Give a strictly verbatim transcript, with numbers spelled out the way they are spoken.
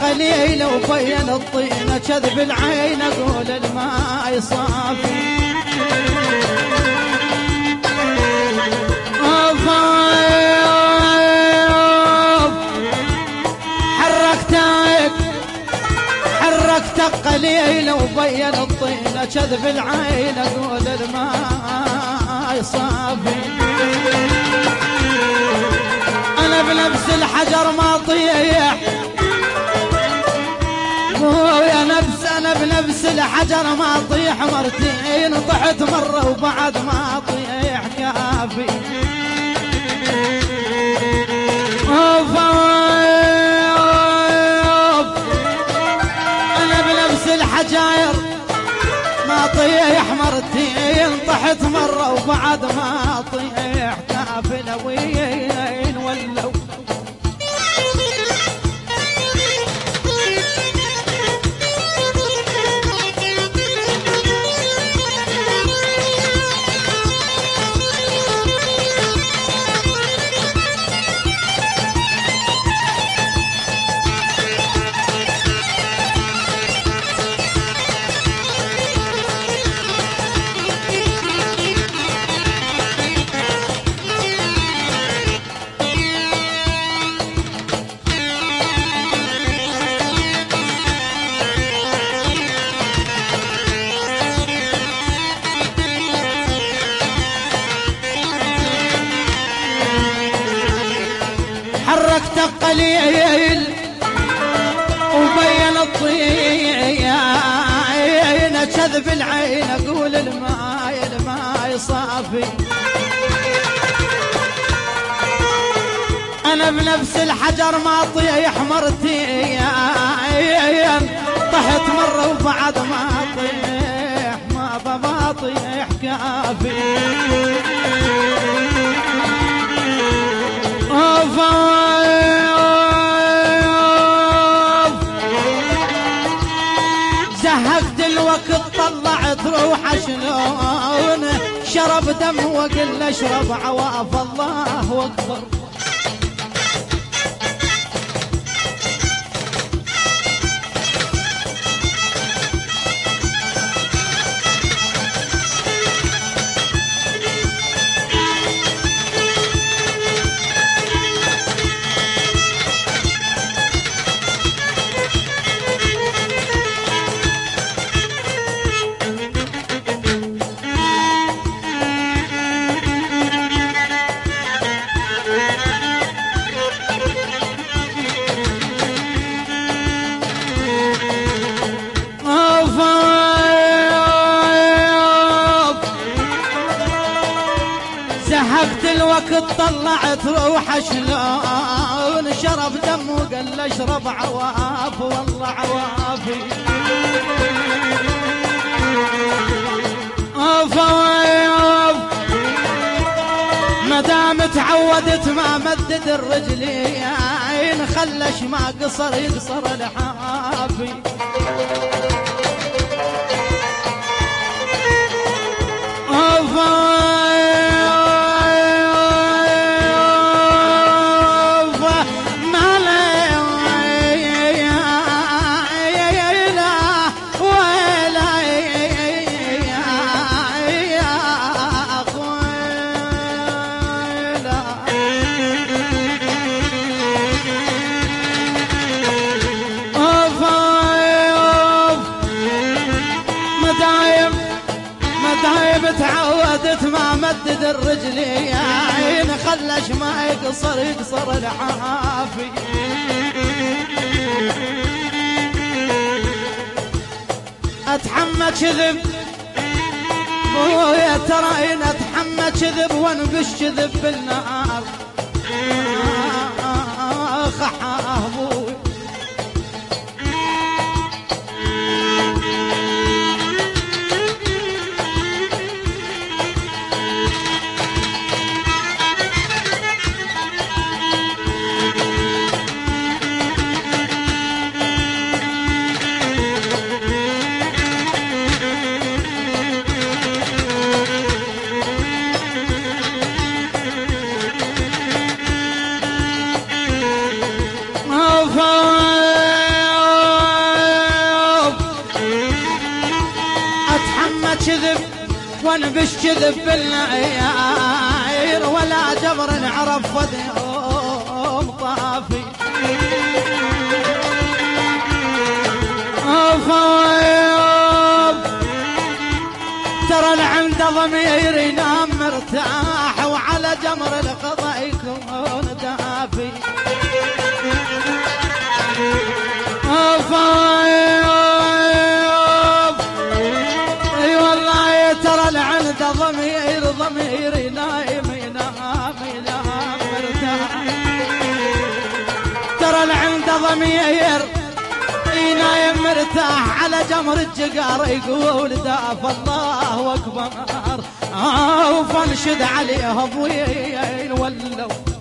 قليل وبين الطينة كذب العين أقول الماء صافي. حركتك حركتك قليل وبين الطينة كذب العين أقول الماء صافي. أنا بنفس الحجر ما طيح يا نفس، أنا بنفس الحجر ما طيح مرتين، طحت مرة وبعد ما طيح كافي. أوف أوف أنا بنفس الحجاير ما طيح مرتين، طحت مرة وبعد ما طيح كافي. لوين ولو حركتك قليل وبين الطين كذب العين أقول الماء الماء صافي. أنا بنفس الحجر ما طيح مرتين، طحت مرة وبعد ما طيح ما ما طيح كافي. أوف زهقت الوقت طلعت روح شلون، شرب دم وقل اشرب عواف الله واكبر. زهقت الوقت طلعت روح شلون، شرب دم وقال اشرب عواف والله عوافي. اوف اوف مدام تعودت ما مدد الرجلين، خلش ما قصر يقصر الحافي. اوف تعودت ما مدد الرجلين، خلش ما يقصر يقصر الحافي. اتحمى كذب يا ترى ان اتحمى كذب وانقش كذب بالنار. اخ ابوي وانبش كذب بالعير ولا جبر عرف فديهم طافي. ترى العند ضمير ينام مرتاح وعلى جمر القضاء يكون دافي. اي والله ترى العند ضمير ضمير نايم ينام ينام مرتاح. ترى العند ضمير نايم مرتاح على جمر الجقار يقول داف الله اكبر. وفنشد عليه ضويين ولو